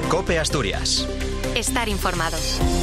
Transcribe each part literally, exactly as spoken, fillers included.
COPE Asturias. Estar informado.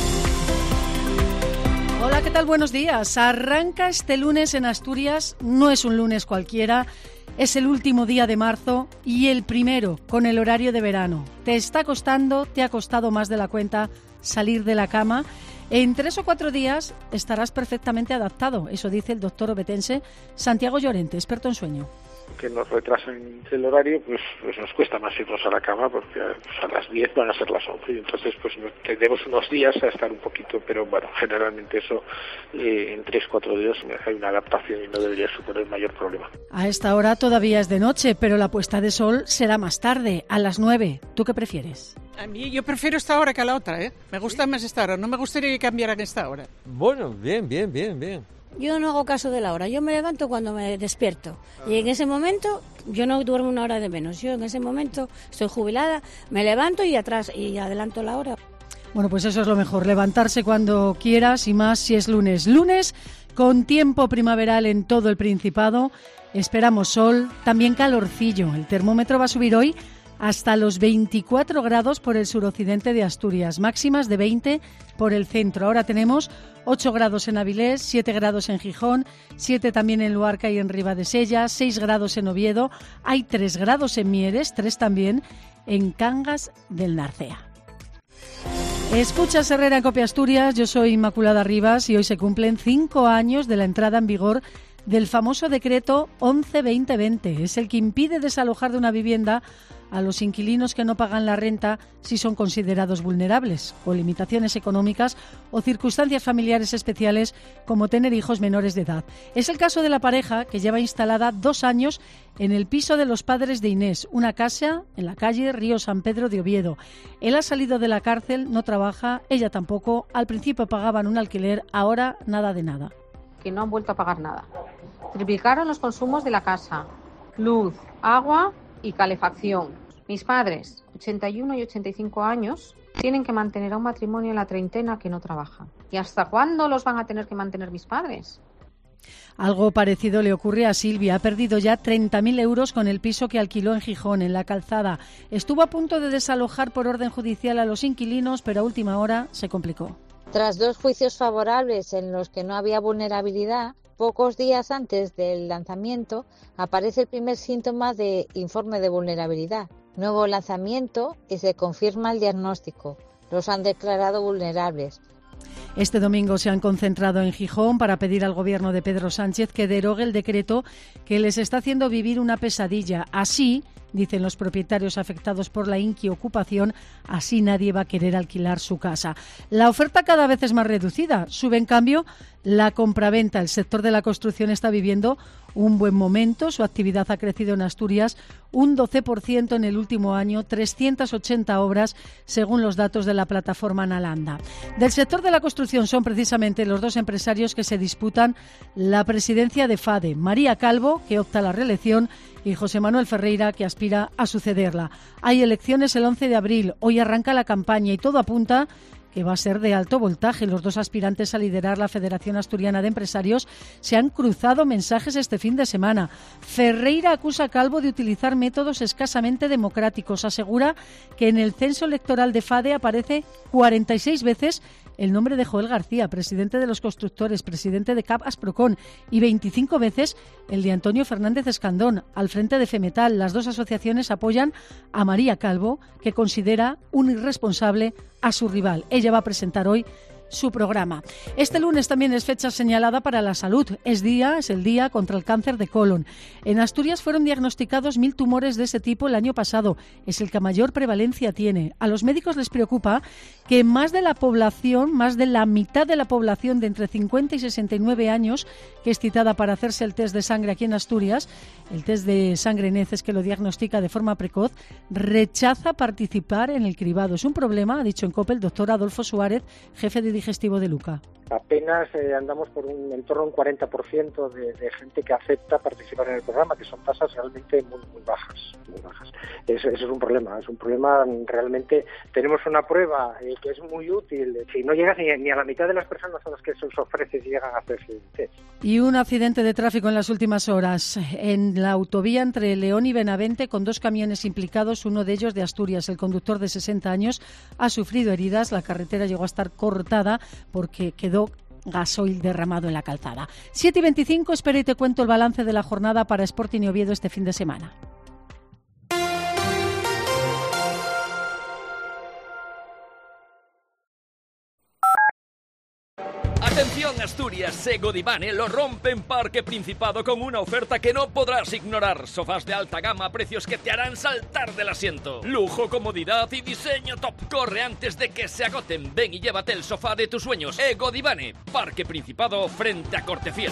Hola, ¿qué tal? Buenos días. Arranca este lunes en Asturias. No es un lunes cualquiera. Es el último día de marzo y el primero con el horario de verano. ¿Te está costando, te ha costado más de la cuenta salir de la cama? En tres o cuatro días estarás perfectamente adaptado. Eso dice el doctor obetense Santiago Llorente, experto en sueño. Que nos retrasen el horario, pues, pues nos cuesta más irnos a la cama, porque pues, a las diez van a ser las once, y entonces pues nos tendremos unos días a estar un poquito, pero bueno, generalmente eso eh, en tres o cuatro días hay una adaptación y no debería suponer mayor problema. A esta hora todavía es de noche, pero la puesta de sol será más tarde, a las nueve. ¿Tú qué prefieres? A mí yo prefiero esta hora que a la otra, ¿eh? Me gusta ¿Sí? más esta hora, no me gustaría que cambiaran esta hora. Bueno, bien, bien, bien, bien. Yo no hago caso de la hora, yo me levanto cuando me despierto y en ese momento yo no duermo una hora de menos, yo en ese momento estoy jubilada, me levanto y atrás y adelanto la hora. Bueno, pues eso es lo mejor, levantarse cuando quieras y más si es lunes. Lunes con tiempo primaveral en todo el Principado, esperamos sol, también calorcillo, el termómetro va a subir hoy hasta los veinticuatro grados por el suroccidente de Asturias, máximas de veinte por el centro. Ahora tenemos ocho grados en Avilés, siete grados en Gijón, siete también en Luarca y en Ribadesella, seis grados en Oviedo, hay tres grados en Mieres, tres también en Cangas del Narcea. Escuchas Herrera en COPE Asturias, yo soy Inmaculada Rivas y hoy se cumplen cinco años de la entrada en vigor del famoso decreto once veinte veinte. Es el que impide desalojar de una vivienda a los inquilinos que no pagan la renta si son considerados vulnerables, o limitaciones económicas o circunstancias familiares especiales como tener hijos menores de edad. Es el caso de la pareja que lleva instalada dos años en el piso de los padres de Inés, una casa en la calle Río San Pedro de Oviedo. Él ha salido de la cárcel, no trabaja, ella tampoco. Al principio pagaban un alquiler, ahora nada de nada. Que no han vuelto a pagar nada. Triplicaron los consumos de la casa, luz, agua y calefacción. Mis padres, ochenta y uno y ochenta y cinco años, tienen que mantener a un matrimonio en la treintena que no trabaja. ¿Y hasta cuándo los van a tener que mantener mis padres? Algo parecido le ocurre a Silvia. Ha perdido ya treinta mil euros con el piso que alquiló en Gijón, en La Calzada. Estuvo a punto de desalojar por orden judicial a los inquilinos, pero a última hora se complicó. Tras dos juicios favorables en los que no había vulnerabilidad, pocos días antes del lanzamiento aparece el primer síntoma de informe de vulnerabilidad. Nuevo lanzamiento y se confirma el diagnóstico. Los han declarado vulnerables. Este domingo se han concentrado en Gijón para pedir al gobierno de Pedro Sánchez que derogue el decreto que les está haciendo vivir una pesadilla. Así, dicen los propietarios afectados por la inquiocupación, así nadie va a querer alquilar su casa. La oferta cada vez es más reducida. Sube, en cambio, la compraventa. El sector de la construcción está viviendo un buen momento. Su actividad ha crecido en Asturias un doce por ciento en el último año, trescientas ochenta obras, según los datos de la plataforma Nalanda. Del sector de la construcción son precisamente los dos empresarios que se disputan la presidencia de FADE. María Calvo, que opta a la reelección, y José Manuel Ferreira, que aspira a sucederla. Hay elecciones el once de abril, hoy arranca la campaña y todo apunta que va a ser de alto voltaje. Los dos aspirantes a liderar la Federación Asturiana de Empresarios se han cruzado mensajes este fin de semana. Ferreira acusa a Calvo de utilizar métodos escasamente democráticos. Asegura que en el censo electoral de FADE aparece cuarenta y seis veces el nombre de Joel García, presidente de los constructores, presidente de C A P Asprocon, y veinticinco veces el de Antonio Fernández Escandón, al frente de Femetal. Las dos asociaciones apoyan a María Calvo, que considera un irresponsable a su rival. Ella va a presentar hoy su programa. Este lunes también es fecha señalada para la salud. Es día, es el día contra el cáncer de colon. En Asturias fueron diagnosticados mil tumores de ese tipo el año pasado. Es el que mayor prevalencia tiene. A los médicos les preocupa que más de la población, más de la mitad de la población de entre cincuenta y sesenta y nueve años, que es citada para hacerse el test de sangre aquí en Asturias, el test de sangre N E C E S que lo diagnostica de forma precoz, rechaza participar en el cribado. Es un problema, ha dicho en COPE el doctor Adolfo Suárez, jefe de digestivo de Luca. Apenas eh, andamos por un en torno a un cuarenta por ciento de, de gente que acepta participar en el programa, que son tasas realmente muy muy bajas, muy bajas. es, eso es un problema, es un problema realmente. Tenemos una prueba eh, que es muy útil, si no llegas ni, ni a la mitad de las personas a las que se os ofrece si llegan a hacerse un test. Y un accidente de tráfico en las últimas horas en la autovía entre León y Benavente con dos camiones implicados, uno de ellos de Asturias. El conductor de sesenta años ha sufrido heridas, la carretera llegó a estar cortada porque quedó gasoil derramado en la calzada. siete y veinticinco, espera y te cuento el balance de la jornada para Sporting y Oviedo este fin de semana. Atención Asturias, Egodivane lo rompe en Parque Principado con una oferta que no podrás ignorar. Sofás de alta gama a precios que te harán saltar del asiento. Lujo, comodidad y diseño top. Corre antes de que se agoten. Ven y llévate el sofá de tus sueños. Egodivane, Parque Principado frente a Cortefiel.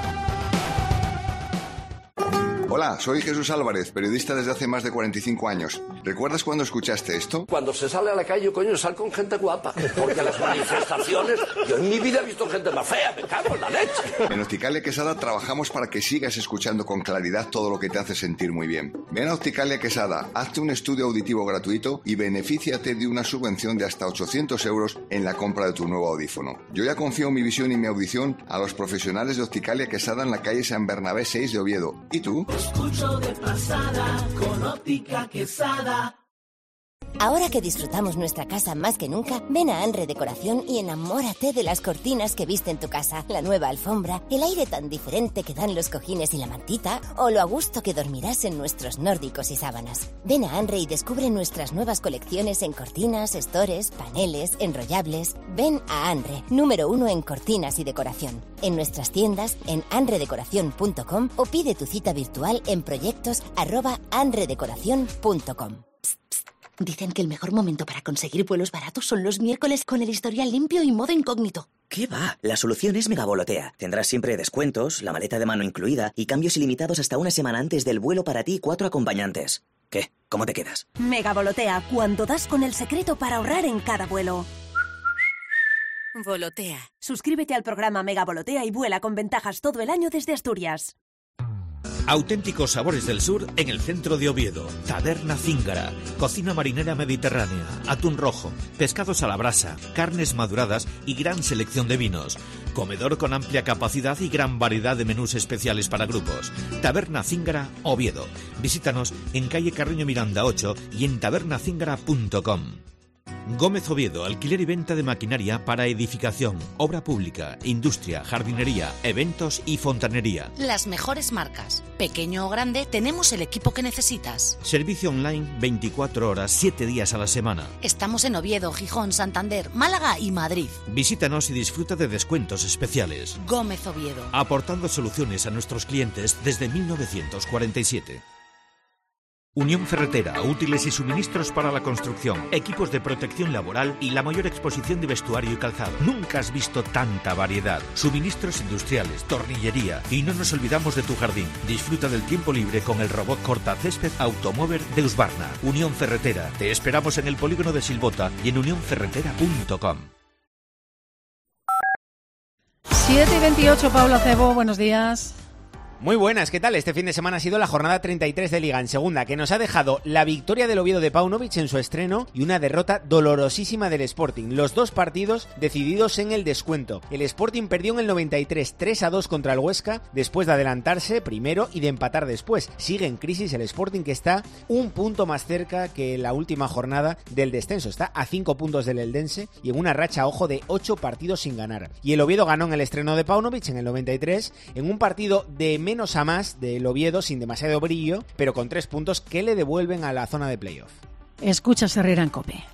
Hola, soy Jesús Álvarez, periodista desde hace más de cuarenta y cinco años. ¿Recuerdas cuando escuchaste esto? Cuando se sale a la calle, coño, sal con gente guapa. Porque las manifestaciones, yo en mi vida he visto gente más fea, me cago en la leche. En Opticalia Quesada trabajamos para que sigas escuchando con claridad todo lo que te hace sentir muy bien. Ven a Opticalia Quesada, hazte un estudio auditivo gratuito y benefíciate de una subvención de hasta ochocientos euros en la compra de tu nuevo audífono. Yo ya confío en mi visión y mi audición a los profesionales de Opticalia Quesada en la calle San Bernabé seis de Oviedo. ¿Y tú? Escucho de pasada con Óptica Quesada. Ahora que disfrutamos nuestra casa más que nunca, ven a Anre Decoración y enamórate de las cortinas que visten tu casa, la nueva alfombra, el aire tan diferente que dan los cojines y la mantita, o lo a gusto que dormirás en nuestros nórdicos y sábanas. Ven a Anre y descubre nuestras nuevas colecciones en cortinas, estores, paneles, enrollables. Ven a Anre, número uno en cortinas y decoración. En nuestras tiendas, en anre decoración punto com o pide tu cita virtual en proyectos arroba anredecoración punto com. Dicen que el mejor momento para conseguir vuelos baratos son los miércoles con el historial limpio y modo incógnito. ¿Qué va? La solución es Megavolotea. Tendrás siempre descuentos, la maleta de mano incluida y cambios ilimitados hasta una semana antes del vuelo para ti y cuatro acompañantes. ¿Qué? ¿Cómo te quedas? Megavolotea, cuando das con el secreto para ahorrar en cada vuelo. Volotea. Suscríbete al programa Megavolotea y vuela con ventajas todo el año desde Asturias. Auténticos sabores del sur en el centro de Oviedo. Taberna Zíngara, cocina marinera mediterránea, atún rojo, pescados a la brasa, carnes maduradas y gran selección de vinos. Comedor con amplia capacidad y gran variedad de menús especiales para grupos. Taberna Zíngara, Oviedo. Visítanos en calle Carreño Miranda ocho y en taberna zíngara punto com. Gómez Oviedo, alquiler y venta de maquinaria para edificación, obra pública, industria, jardinería, eventos y fontanería. Las mejores marcas. Pequeño o grande, tenemos el equipo que necesitas. Servicio online veinticuatro horas, siete días a la semana. Estamos en Oviedo, Gijón, Santander, Málaga y Madrid. Visítanos y disfruta de descuentos especiales. Gómez Oviedo. Aportando soluciones a nuestros clientes desde mil novecientos cuarenta y siete. Unión Ferretera, útiles y suministros para la construcción, equipos de protección laboral y la mayor exposición de vestuario y calzado. Nunca has visto tanta variedad. Suministros industriales, tornillería y no nos olvidamos de tu jardín. Disfruta del tiempo libre con el robot cortacésped Automover de Husqvarna. Unión Ferretera. Te esperamos en el polígono de Silbota y en unión ferretera punto com. siete y veintiocho, Paula Cebo, buenos días. Muy buenas, ¿qué tal? Este fin de semana ha sido la jornada treinta y tres de Liga en Segunda, que nos ha dejado la victoria del Oviedo de Paunovic en su estreno y una derrota dolorosísima del Sporting. Los dos partidos decididos en el descuento. El Sporting perdió en el noventa y tres tres a dos contra el Huesca, después de adelantarse primero y de empatar después. Sigue en crisis el Sporting, que está un punto más cerca que la última jornada del descenso. Está a cinco puntos del Eldense y en una racha, ojo, de ocho partidos sin ganar. Y el Oviedo ganó en el estreno de Paunovic en el noventa y tres, en un partido de menos a más del Oviedo, sin demasiado brillo, pero con tres puntos que le devuelven a la zona de playoff. Escucha Herrera en COPE.